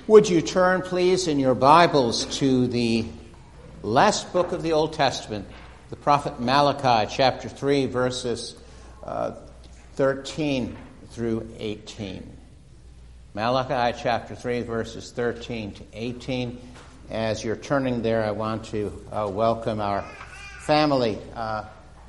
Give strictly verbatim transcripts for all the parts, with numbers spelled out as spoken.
Would you turn, please, in your Bibles to the last book of the Old Testament, the prophet Malachi, chapter three, verses uh, thirteen through eighteen. Malachi, chapter three, verses thirteen to eighteen. As you're turning there, I want to uh, welcome our family, uh,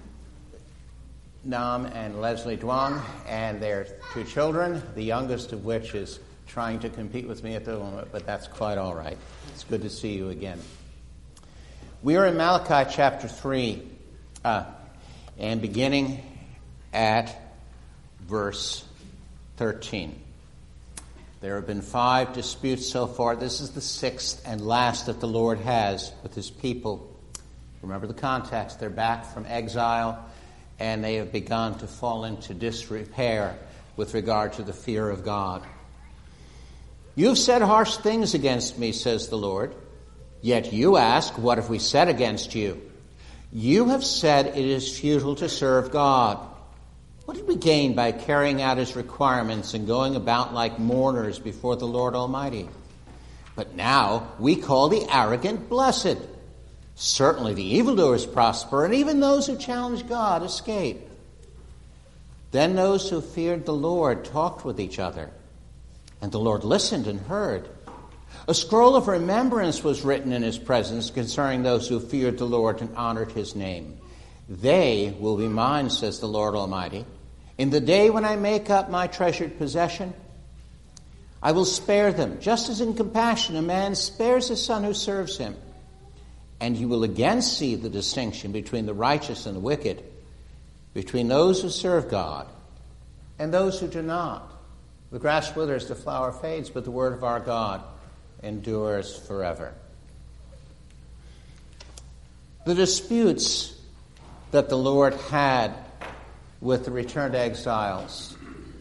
Nam and Leslie Duong, and their two children, the youngest of which is trying to compete with me at the moment, but that's quite all right. It's good to see you again. We are in Malachi chapter three, uh, and beginning at verse thirteen. There have been five disputes so far. This is the sixth and last that the Lord has with his people. Remember the context. They're back from exile, and they have begun to fall into disrepair with regard to the fear of God. You've said harsh things against me, says the Lord. Yet you ask, what have we said against you? You have said it is futile to serve God. What did we gain by carrying out his requirements and going about like mourners before the Lord Almighty? But now we call the arrogant blessed. Certainly the evildoers prosper, and even those who challenge God escape. Then those who feared the Lord talked with each other. And the Lord listened and heard. A scroll of remembrance was written in his presence concerning those who feared the Lord and honored his name. They will be mine, says the Lord Almighty. In the day when I make up my treasured possession, I will spare them, just as in compassion a man spares his son who serves him. And you will again see the distinction between the righteous and the wicked, between those who serve God and those who do not. The grass withers, the flower fades, but the word of our God endures forever. The disputes that the Lord had with the returned exiles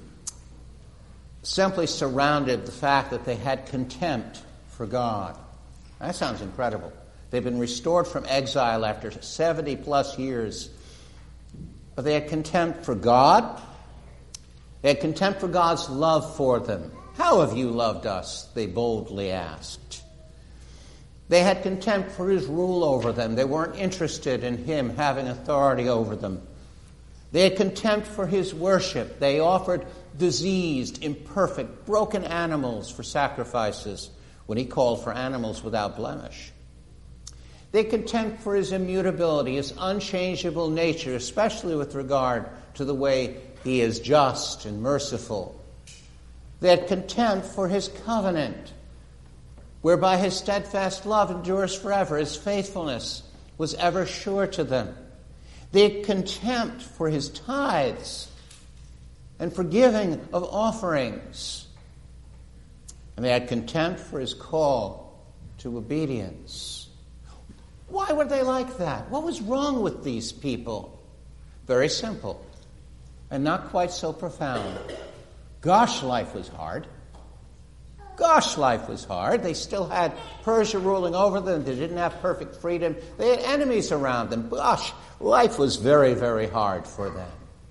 simply surrounded the fact that they had contempt for God. That sounds incredible. They've been restored from exile after seventy plus years, but they had contempt for God. They had contempt for God's love for them. How have you loved us? They boldly asked. They had contempt for his rule over them. They weren't interested in him having authority over them. They had contempt for his worship. They offered diseased, imperfect, broken animals for sacrifices when he called for animals without blemish. They had contempt for his immutability, his unchangeable nature, especially with regard to the way he is just and merciful. They had contempt for his covenant, whereby his steadfast love endures forever. His faithfulness was ever sure to them. They had contempt for his tithes and for giving of offerings. And they had contempt for his call to obedience. Why were they like that? What was wrong with these people? Very simple. And not quite so profound. Gosh, life was hard. Gosh, life was hard. They still had Persia ruling over them. They didn't have perfect freedom. They had enemies around them. Gosh, life was very, very hard for them.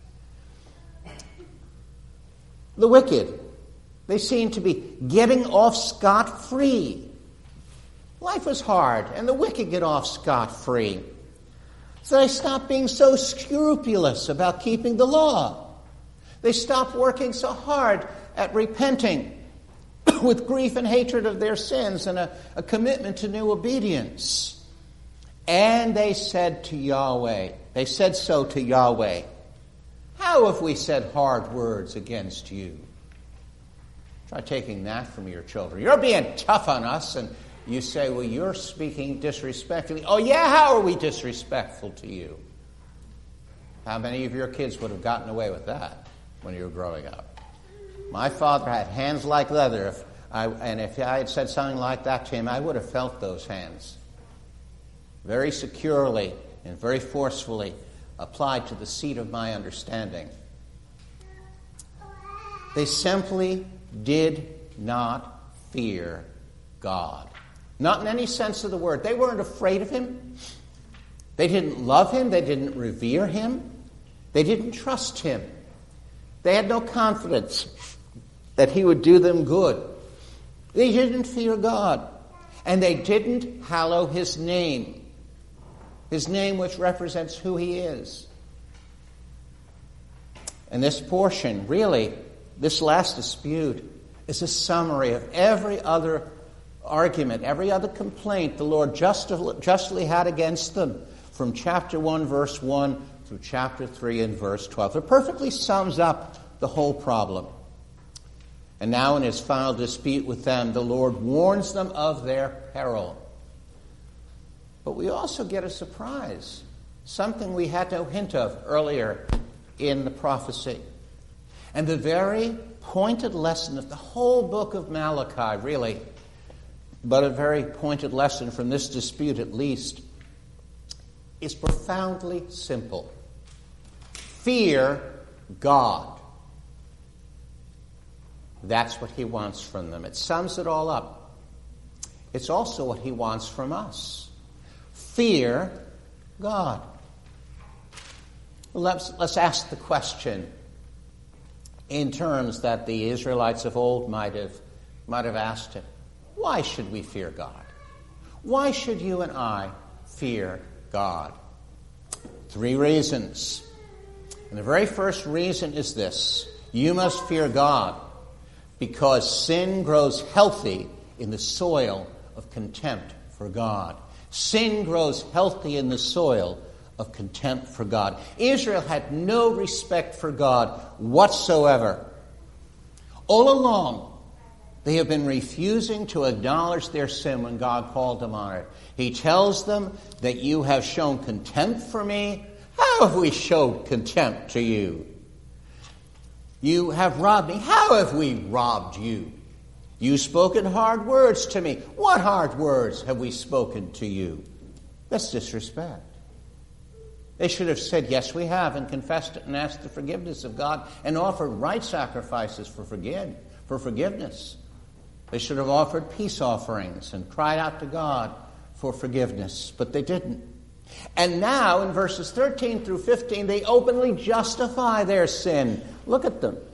The wicked, they seemed to be getting off scot-free. Life was hard, and the wicked get off scot-free. So they stopped being so scrupulous about keeping the law. They stopped working so hard at repenting with grief and hatred of their sins and a, a commitment to new obedience. And they said to Yahweh, they said so to Yahweh, how have we said hard words against you? Try taking that from your children. You're being tough on us, and you say, well, you're speaking disrespectfully. Oh, yeah, how are we disrespectful to you? How many of your kids would have gotten away with that when you were growing up? My father had hands like leather, if I, and if I had said something like that to him, I would have felt those hands very securely and very forcefully applied to the seat of my understanding. They simply did not fear God. Not in any sense of the word. They weren't afraid of him. They didn't love him. They didn't revere him. They didn't trust him. They had no confidence that he would do them good They didn't fear God. And they didn't hallow his name. His name which represents who he is. And this portion, really, this last dispute, is a summary of every other argument, every other complaint the Lord justly had against them from chapter one, verse one, through chapter three and verse twelve. It perfectly sums up the whole problem. And now in his final dispute with them, the Lord warns them of their peril. But we also get a surprise, something we had no hint of earlier in the prophecy. And the very pointed lesson of the whole book of Malachi, really, but a very pointed lesson from this dispute at least, is profoundly simple. Fear God. That's what he wants from them. It sums it all up. It's also what he wants from us. Fear God. Let's, let's ask the question in terms that the Israelites of old might have, might have asked it. Why should we fear God? Why should you and I fear God? Three reasons. And the very first reason is this. You must fear God because sin grows healthy in the soil of contempt for God. Sin grows healthy in the soil of contempt for God. Israel had no respect for God whatsoever. All along, they have been refusing to acknowledge their sin when God called them on it. He tells them that you have shown contempt for me. How have we showed contempt to you? You have robbed me. How have we robbed you? You've spoken hard words to me. What hard words have we spoken to you? That's disrespect. They should have said, yes, we have, and confessed it and asked the forgiveness of God and offered right sacrifices for forgive, for forgiveness. They should have offered peace offerings and cried out to God for forgiveness, but they didn't. And now, in verses thirteen through fifteen, they openly justify their sin. Look at them.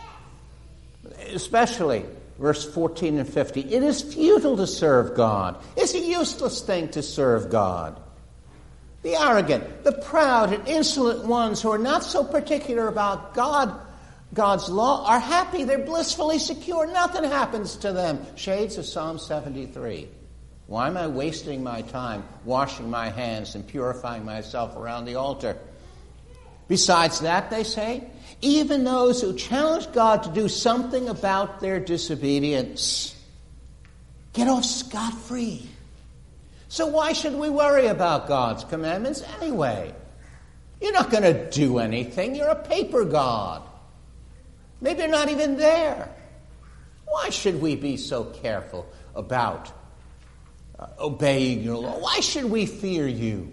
Especially verse fourteen and fifteen. It is futile to serve God. It's a useless thing to serve God. The arrogant, the proud and insolent ones who are not so particular about God, God's law, are happy. They're blissfully secure. Nothing happens to them. Shades of Psalm seventy-three. Why am I wasting my time washing my hands and purifying myself around the altar? Besides that, they say, even those who challenge God to do something about their disobedience get off scot-free. So why should we worry about God's commandments anyway? You're not going to do anything. You're a paper God. Maybe you're not even there. Why should we be so careful about uh, obeying your law? Why should we fear you?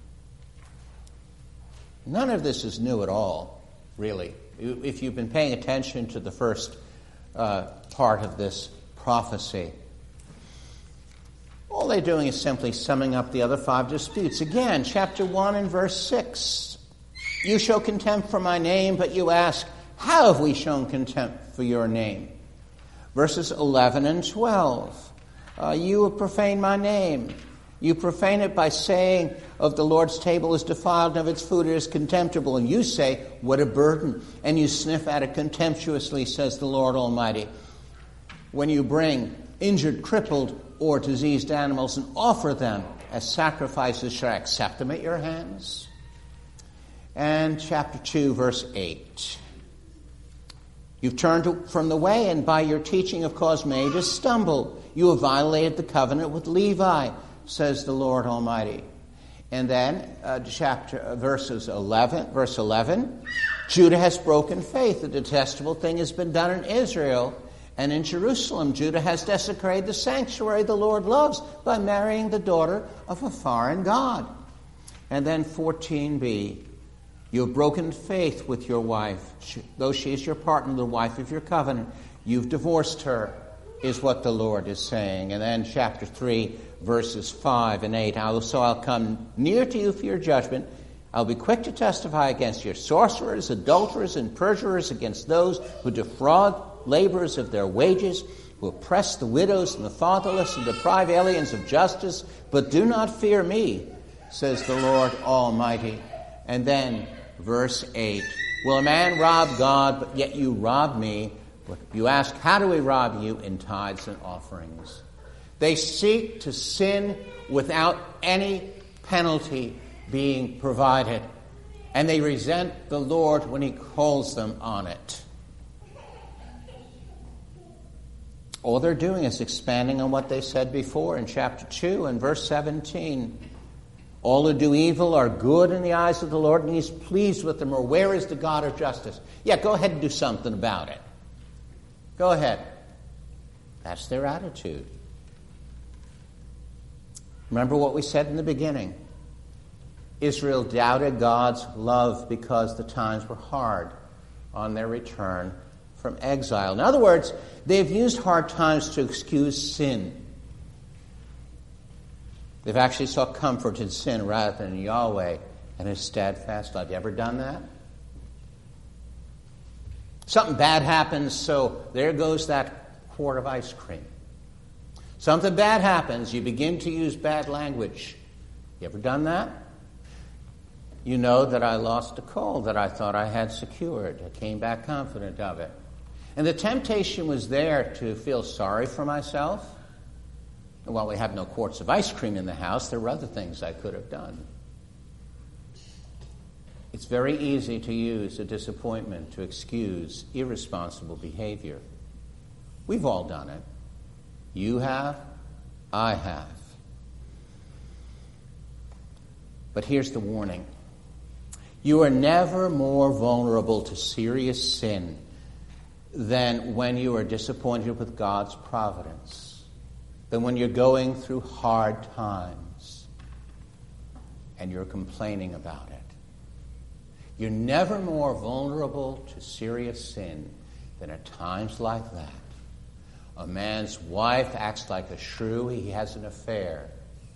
None of this is new at all, really. If you've been paying attention to the first uh, part of this prophecy, all they're doing is simply summing up the other five disputes. Again, chapter one and verse six. You show contempt for my name, but you ask, how have we shown contempt for your name? Verses eleven and twelve. Uh, you have profaned my name. You profane it by saying of the Lord's table is defiled and of its food it is contemptible. And you say, what a burden. And you sniff at it contemptuously, says the Lord Almighty. When you bring injured, crippled, or diseased animals and offer them as sacrifices, shall I accept them at your hands? And chapter two, verse eight. You've turned from the way, and by your teaching have caused many to stumble. You have violated the covenant with Levi, says the Lord Almighty. And then uh, chapter uh, verses eleven, verse eleven. Judah has broken faith. The detestable thing has been done in Israel. And in Jerusalem, Judah has desecrated the sanctuary the Lord loves by marrying the daughter of a foreign god. And then fourteen b. You have broken faith with your wife. She, though she is your partner, the wife of your covenant, you've divorced her, is what the Lord is saying. And then chapter three, verses five and eight. So I'll come near to you for your judgment. I'll be quick to testify against your sorcerers, adulterers, and perjurers, against those who defraud laborers of their wages, who oppress the widows and the fatherless and deprive aliens of justice. But do not fear me, says the Lord Almighty. And then, verse eight, will a man rob God, but yet you rob me? You ask, how do we rob you? In tithes and offerings. They seek to sin without any penalty being provided. And they resent the Lord when he calls them on it. All they're doing is expanding on what they said before in chapter two and verse seventeen. All who do evil are good in the eyes of the Lord, and he's pleased with them. Or where is the God of justice? Yeah, go ahead and do something about it. Go ahead. That's their attitude. Remember what we said in the beginning. Israel doubted God's love because the times were hard on their return from exile. In other words, they've used hard times to excuse sin. They've actually sought comfort in sin rather than in Yahweh and his steadfast love. You ever done that? Something bad happens, so there goes that quart of ice cream. Something bad happens, you begin to use bad language. You ever done that? You know that I lost a cold that I thought I had secured. I came back confident of it. And the temptation was there to feel sorry for myself. And while we have no quarts of ice cream in the house, there were other things I could have done. It's very easy to use a disappointment to excuse irresponsible behavior. We've all done it. You have. I have. But here's the warning. You are never more vulnerable to serious sin than when you are disappointed with God's providence, than when you're going through hard times and you're complaining about it. You're never more vulnerable to serious sin than at times like that. A man's wife acts like a shrew, he has an affair.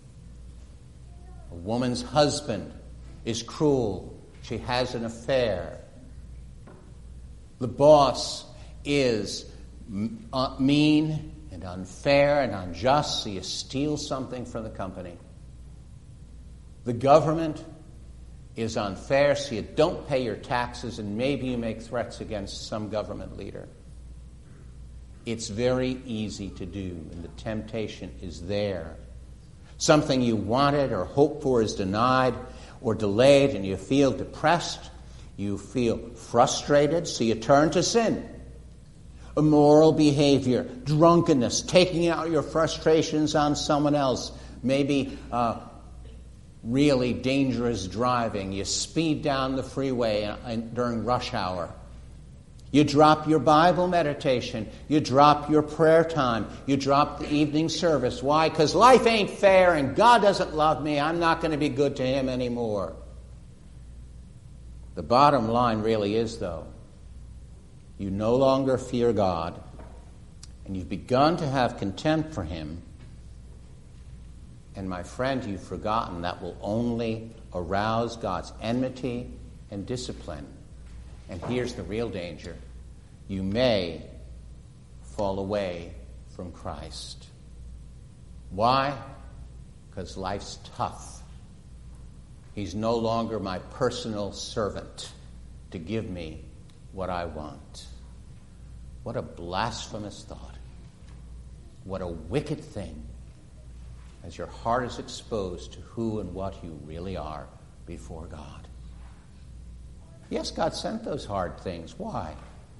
A woman's husband is cruel, she has an affair. The boss is uh, mean and unfair and unjust, so you steal something from the company. The government is unfair, so you don't pay your taxes and maybe you make threats against some government leader. It's very easy to do, and the temptation is there. Something you wanted or hoped for is denied or delayed, and you feel depressed, you feel frustrated, so you turn to sin. Immoral behavior, drunkenness, taking out your frustrations on someone else, maybe uh, really dangerous driving. You speed down the freeway during rush hour. You drop your Bible meditation. You drop your prayer time. You drop the evening service. Why? Because life ain't fair and God doesn't love me. I'm not going to be good to him anymore. The bottom line really is, though, you no longer fear God and you've begun to have contempt for him. And my friend, you've forgotten that will only arouse God's enmity and discipline. And here's the real danger. You may fall away from Christ. Why? Because life's tough. He's no longer my personal servant to give me what I want. What a blasphemous thought. What a wicked thing, as your heart is exposed to who and what you really are before God. Yes, God sent those hard things. Why?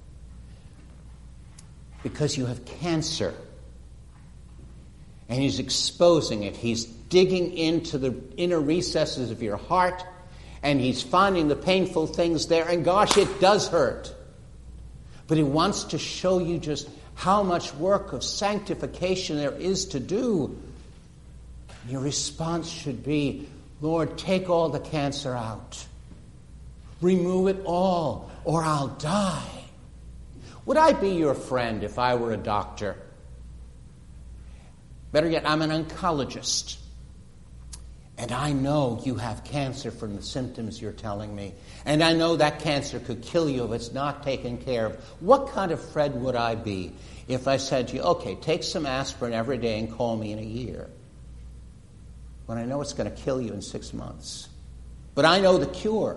Because you have cancer. And he's exposing it. He's digging into the inner recesses of your heart, and he's finding the painful things there. And gosh, it does hurt. But he wants to show you just how much work of sanctification there is to do. Your response should be, Lord, take all the cancer out. Remove it all, or I'll die. Would I be your friend if I were a doctor? Better yet, I'm an oncologist. And I know you have cancer from the symptoms you're telling me. And I know that cancer could kill you if it's not taken care of. What kind of Fred would I be if I said to you, okay, take some aspirin every day and call me in a year, when I know it's going to kill you in six months? But I know the cure.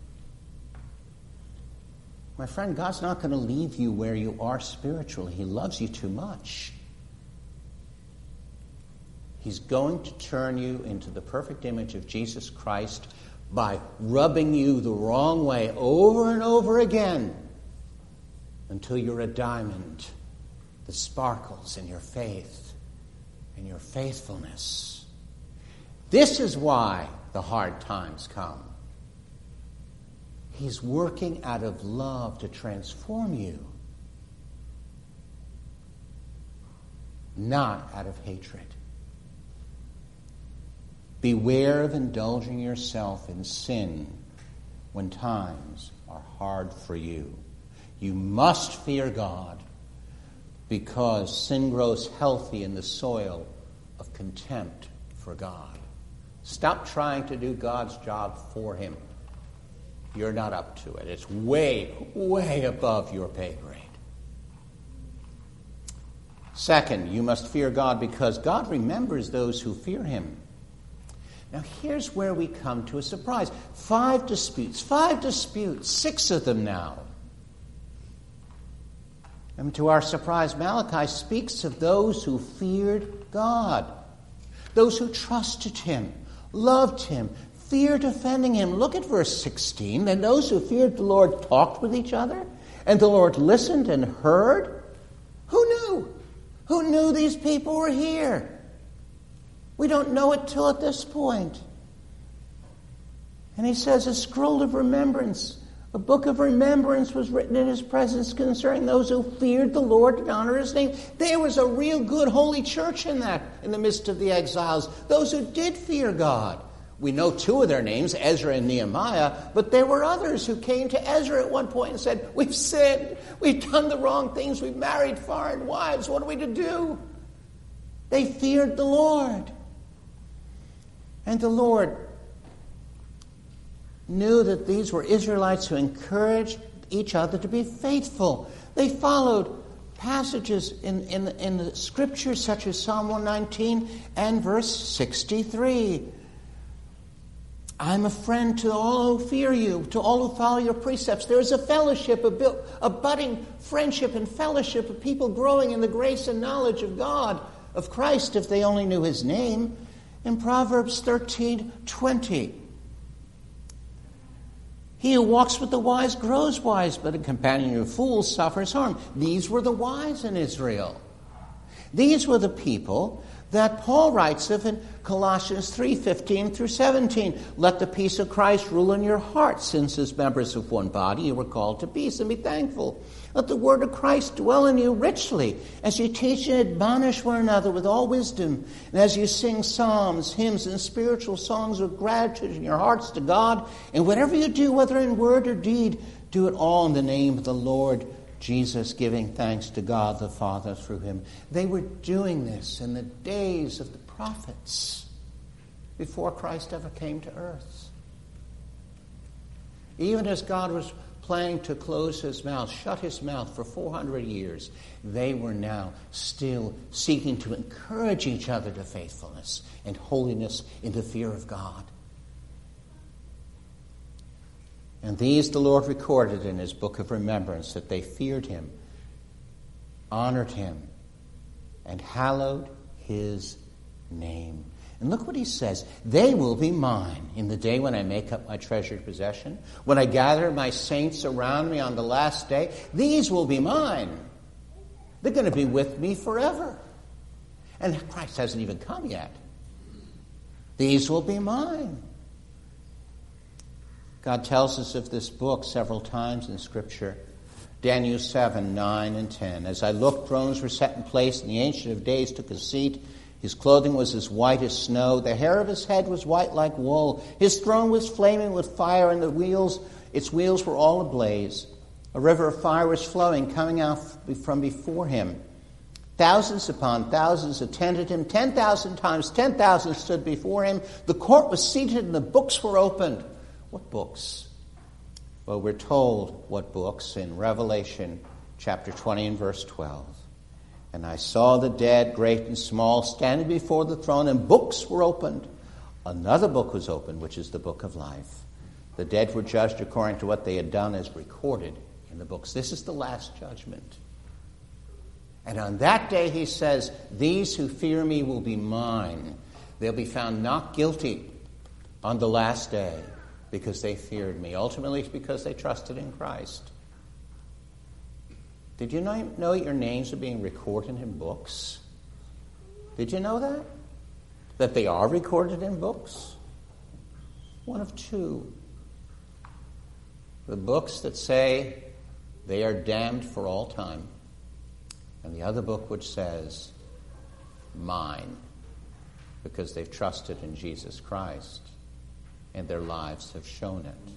My friend, God's not going to leave you where you are spiritually. He loves you too much. He's going to turn you into the perfect image of Jesus Christ by rubbing you the wrong way over and over again until you're a diamond that sparkles in your faith and your faithfulness. This is why the hard times come. He's working out of love to transform you, not out of hatred. Beware of indulging yourself in sin when times are hard for you. You must fear God, because sin grows healthy in the soil of contempt for God. Stop trying to do God's job for him. You're not up to it. It's way, way above your pay grade. Second, you must fear God because God remembers those who fear him. Now, here's where we come to a surprise. Five disputes, five disputes, six of them now. And to our surprise, Malachi speaks of those who feared God, those who trusted him, loved him, feared offending him. Look at verse sixteen. And those who feared the Lord talked with each other, and the Lord listened and heard. Who knew? Who knew these people were here? We don't know it till at this point. And he says, a scroll of remembrance, a book of remembrance was written in his presence concerning those who feared the Lord and honored his name. There was a real good holy church in that, in the midst of the exiles. Those who did fear God. We know two of their names, Ezra and Nehemiah, but there were others who came to Ezra at one point and said, we've sinned, we've done the wrong things, we've married foreign wives, what are we to do? They feared the Lord. And the Lord knew that these were Israelites who encouraged each other to be faithful. They followed passages in, in, in the scriptures such as Psalm one nineteen and verse sixty-three. I'm a friend to all who fear you, to all who follow your precepts. There is a fellowship, a, bu- a budding friendship and fellowship of people growing in the grace and knowledge of God, of Christ, if they only knew his name. In Proverbs thirteen twenty, he who walks with the wise grows wise, but a companion of fools suffers harm. These were the wise in Israel. These were the people that Paul writes of in Colossians three fifteen through seventeen. Let the peace of Christ rule in your hearts, since as members of one body you were called to peace, and be thankful. Let the word of Christ dwell in you richly, as you teach and admonish one another with all wisdom, and as you sing psalms, hymns, and spiritual songs with gratitude in your hearts to God. And whatever you do, whether in word or deed, do it all in the name of the Lord Jesus, giving thanks to God the Father through him. They were doing this in the days of the prophets, before Christ ever came to earth. Even as God was planning to close his mouth, shut his mouth for four hundred years, they were now still seeking to encourage each other to faithfulness and holiness in the fear of God. And these the Lord recorded in his book of remembrance, that they feared him, honored him, and hallowed his name. And look what he says. They will be mine in the day when I make up my treasured possession, when I gather my saints around me on the last day. These will be mine. They're going to be with me forever. And Christ hasn't even come yet. These will be mine. God tells us of this book several times in Scripture. Daniel seven, nine, and ten. As I looked, thrones were set in place, and the Ancient of Days took a seat. His clothing was as white as snow. The hair of his head was white like wool. His throne was flaming with fire, and the wheels, its wheels were all ablaze. A river of fire was flowing, coming out from before him. Thousands upon thousands attended him. Ten thousand times ten thousand stood before him. The court was seated and the books were opened. What books? Well, we're told what books in Revelation chapter twenty and verse twelve. And I saw the dead, great and small, standing before the throne, and books were opened. Another book was opened, which is the book of life. The dead were judged according to what they had done as recorded in the books. This is the last judgment. And on that day, he says, these who fear me will be mine. They'll be found not guilty on the last day because they feared me. Ultimately, because they trusted in Christ. Did you know, know your names are being recorded in books? Did you know that? That they are recorded in books? One of two. The books that say they are damned for all time. And the other book which says, mine, because they've trusted in Jesus Christ, and their lives have shown it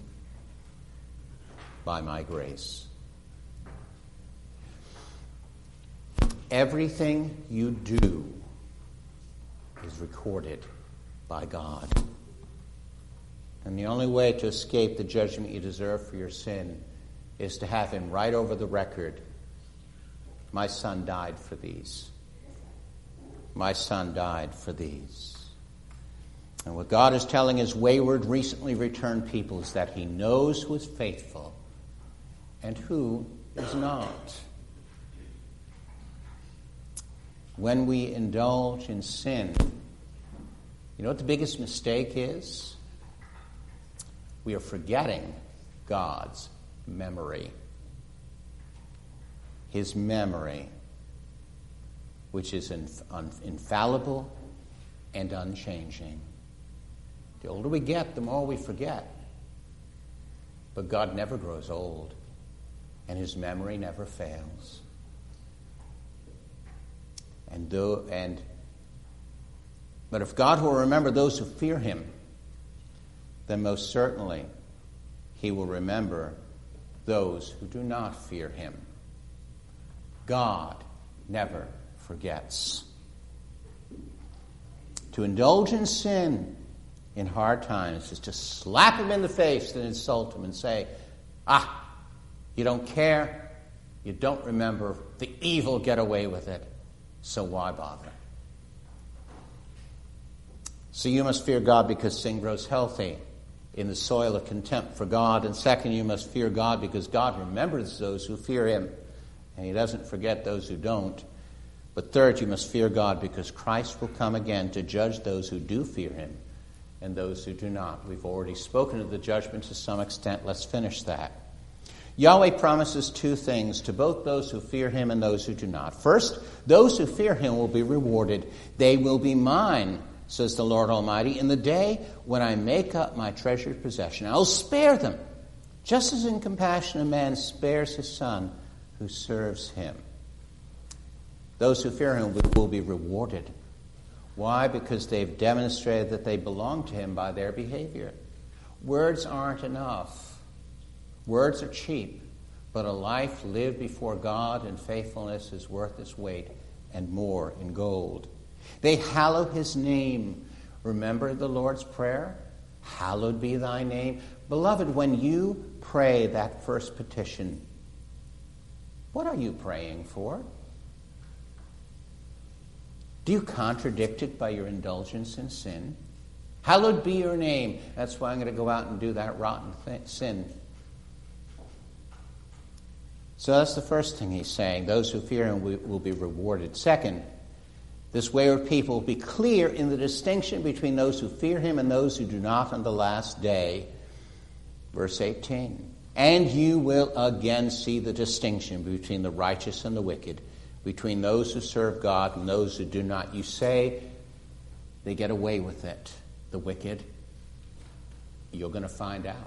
by my grace. Everything you do is recorded by God. And the only way to escape the judgment you deserve for your sin is to have him write over the record, my son died for these. My son died for these. And what God is telling his wayward, recently returned people is that he knows who is faithful and who is not. When we indulge in sin, you know what the biggest mistake is? We are forgetting God's memory. His memory, which is inf- un- infallible and unchanging. The older we get, the more we forget. But God never grows old, and his memory never fails. And though, and but if God will remember those who fear him, then most certainly he will remember those who do not fear him. God never forgets. To indulge in sin in hard times is to slap him in the face and insult him and say, ah, you don't care, you don't remember, the evil get away with it, so why bother? So you must fear God because sin grows healthy in the soil of contempt for God. And second, you must fear God because God remembers those who fear him, and he doesn't forget those who don't. But third, you must fear God because Christ will come again to judge those who do fear him and those who do not. We've already spoken of the judgment to some extent. Let's finish that. Yahweh promises two things to both those who fear him and those who do not. First, those who fear him will be rewarded. They will be mine, says the Lord Almighty, in the day when I make up my treasured possession. I will spare them, just as in compassion a man spares his son who serves him. Those who fear him will be rewarded. Why? Because they've demonstrated that they belong to him by their behavior. Words aren't enough. Words are cheap, but a life lived before God in faithfulness is worth its weight and more in gold. They hallow his name. Remember the Lord's Prayer? Hallowed be thy name. Beloved, when you pray that first petition, what are you praying for? Do you contradict it by your indulgence in sin? Hallowed be your name. That's why I'm going to go out and do that rotten th- sin. So that's the first thing he's saying. Those who fear him will be rewarded. Second, this wayward people will be clear in the distinction between those who fear him and those who do not on the last day. Verse eighteen. And you will again see the distinction between the righteous and the wicked, between those who serve God and those who do not. You say they get away with it, the wicked. You're going to find out.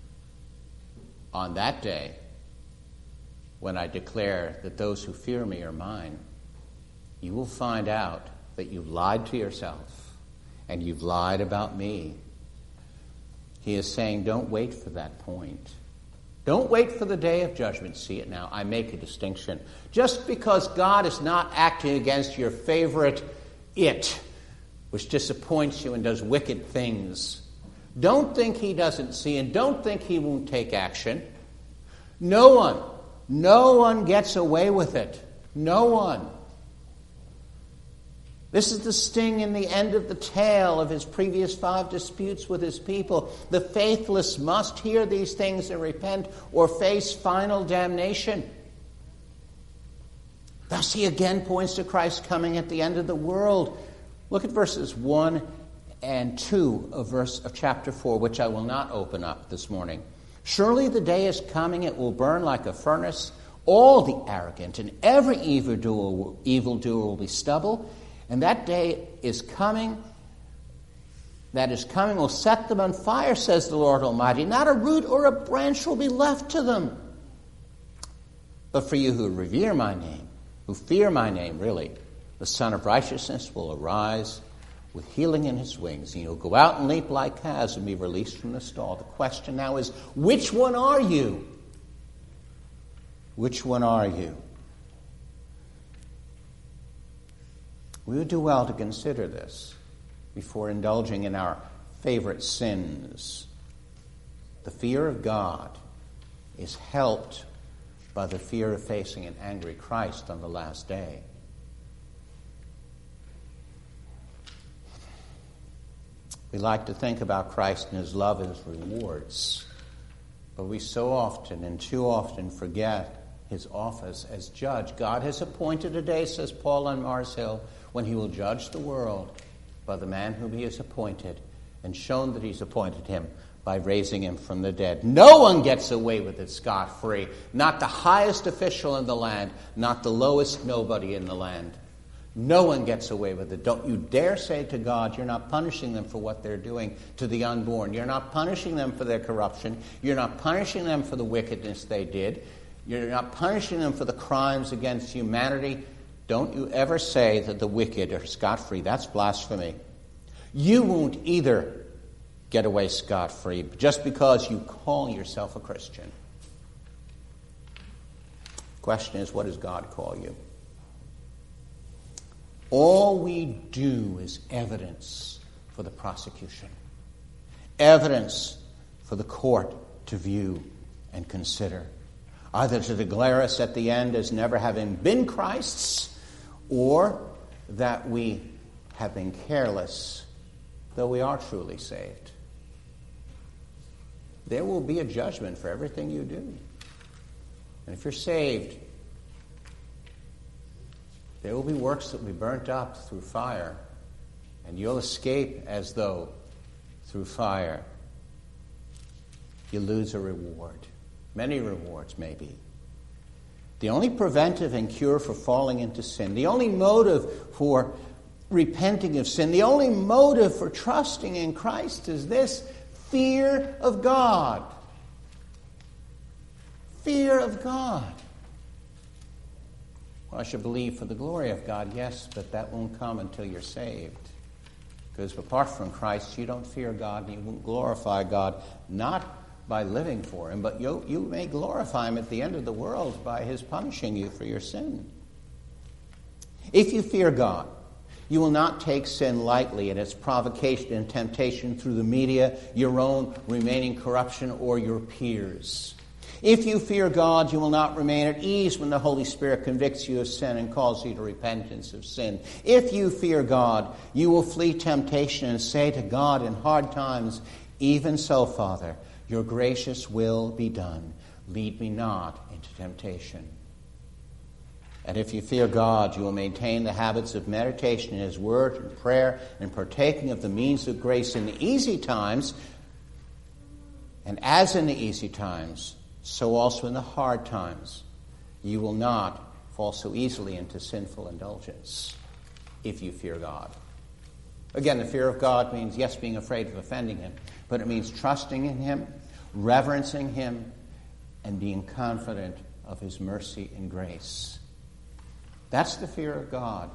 On that day, when I declare that those who fear me are mine, you will find out that you've lied to yourself and you've lied about me. He is saying, don't wait for that point. Don't wait for the day of judgment. See it now. I make a distinction. Just because God is not acting against your favorite it, which disappoints you and does wicked things, don't think he doesn't see, and don't think he won't take action. No one, no one gets away with it. No one. This is the sting in the end of the tale of his previous five disputes with his people. The faithless must hear these things and repent or face final damnation. Thus he again points to Christ coming at the end of the world. Look at verses one and two of verse of chapter four, which I will not open up this morning. Surely the day is coming, it will burn like a furnace. All the arrogant and every evildoer, evildoer will be stubble. And that day is coming, that is coming will set them on fire, says the Lord Almighty. Not a root or a branch will be left to them. But for you who revere my name, who fear my name, really, the Son of Righteousness will arise with healing in his wings, and you'll go out and leap like calves and be released from the stall. The question now is, which one are you? Which one are you? We would do well to consider this before indulging in our favorite sins. The fear of God is helped by the fear of facing an angry Christ on the last day. We like to think about Christ and his love as rewards, but we so often and too often forget his office as judge. God has appointed a day, says Paul on Mars Hill, when he will judge the world by the man whom he has appointed, and shown that he's appointed him by raising him from the dead. No one gets away with it scot-free. Not the highest official in the land, not the lowest nobody in the land. No one gets away with it. Don't you dare say to God, you're not punishing them for what they're doing to the unborn. You're not punishing them for their corruption. You're not punishing them for the wickedness they did. You're not punishing them for the crimes against humanity. Don't you ever say that the wicked are scot-free. That's blasphemy. You won't either get away scot-free just because you call yourself a Christian. The question is, what does God call you? All we do is evidence for the prosecution. Evidence for the court to view and consider. Either to declare us at the end as never having been Christ's, or that we have been careless, though we are truly saved. There will be a judgment for everything you do. And if you're saved, there will be works that will be burnt up through fire, and you'll escape as though through fire. You lose a reward. Many rewards, maybe. The only preventive and cure for falling into sin, the only motive for repenting of sin, the only motive for trusting in Christ is this: fear of God. Fear of God. Well, I should believe for the glory of God, yes, but that won't come until you're saved. Because apart from Christ, you don't fear God and you won't glorify God, not by living for him, but you, you may glorify him at the end of the world by his punishing you for your sin. If you fear God, you will not take sin lightly and its provocation and temptation through the media, your own remaining corruption, or your peers. If you fear God, you will not remain at ease when the Holy Spirit convicts you of sin and calls you to repentance of sin. If you fear God, you will flee temptation and say to God in hard times, even so, Father, your gracious will be done. Lead me not into temptation. And if you fear God, you will maintain the habits of meditation in his word and prayer and partaking of the means of grace in the easy times. And as in the easy times, so also in the hard times, you will not fall so easily into sinful indulgence if you fear God. Again, the fear of God means, yes, being afraid of offending him, but it means trusting in him, reverencing him, and being confident of his mercy and grace. That's the fear of God.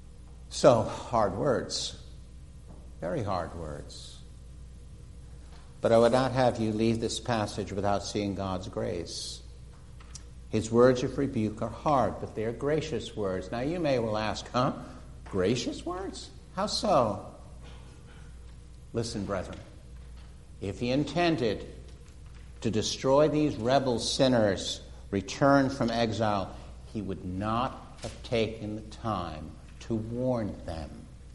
So, hard words. Very hard words. But I would not have you leave this passage without seeing God's grace. His words of rebuke are hard, but they are gracious words. Now you may well ask, huh? Gracious words? How so? Listen, brethren. If he intended to destroy these rebel sinners returned from exile, he would not have taken the time to warn them.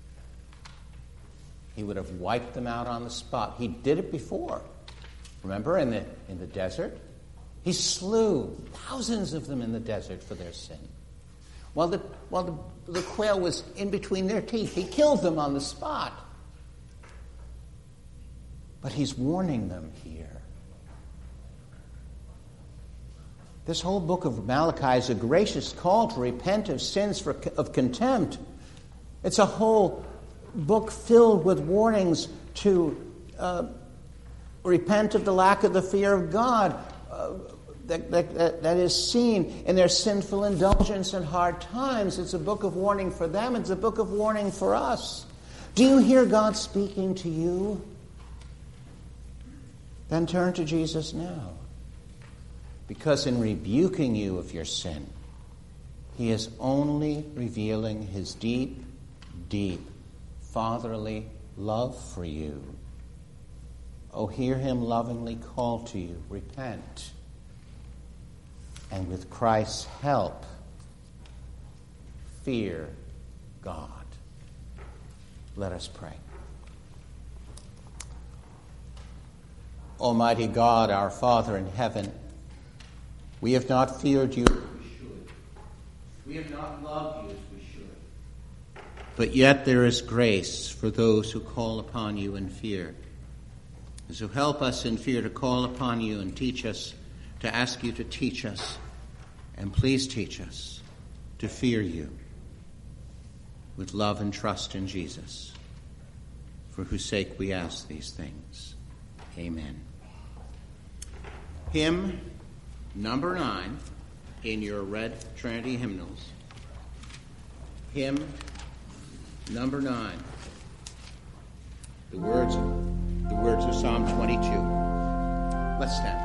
He would have wiped them out on the spot. He did it before. Remember in the in the desert? He slew thousands of them in the desert for their sin. While the while the, the quail was in between their teeth, he killed them on the spot. But he's warning them here. This whole book of Malachi is a gracious call to repent of sins for, of contempt. It's a whole book filled with warnings to uh, repent of the lack of the fear of God uh, that, that, that is seen in their sinful indulgence in hard times. It's a book of warning for them. It's a book of warning for us. Do you hear God speaking to you? Then turn to Jesus now. Because in rebuking you of your sin, he is only revealing his deep, deep, fatherly love for you. Oh, hear him lovingly call to you, repent. And with Christ's help, fear God. Let us pray. Almighty God, our Father in heaven, we have not feared you as we should. We have not loved you as we should. But yet there is grace for those who call upon you in fear. So help us in fear to call upon you and teach us, to ask you to teach us. And please teach us to fear you with love and trust in Jesus, for whose sake we ask these things. Amen. Hymn number nine in your red Trinity hymnals. Hymn number nine. The words, the words of Psalm twenty-two. Let's stand.